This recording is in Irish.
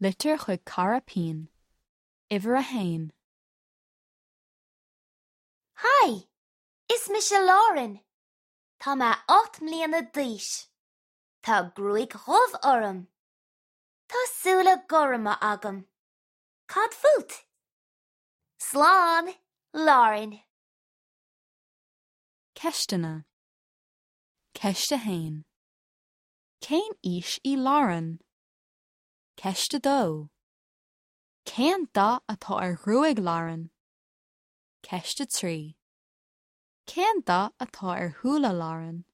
Litir chuig cara pín. Iver a hain. Hi, is me se Lauren. Tá me 8 mbliana d'aois. Tá grúig roimh orm. Tá súla gorma agam. Cad fút? Slán, Lauren. Ceistena. Ceiste hain. Céin ís I Lauren. Ceiste dó. Céan da atá ar ruig Lauren. Ceiste trí. Céan da atá ar thula Lauren.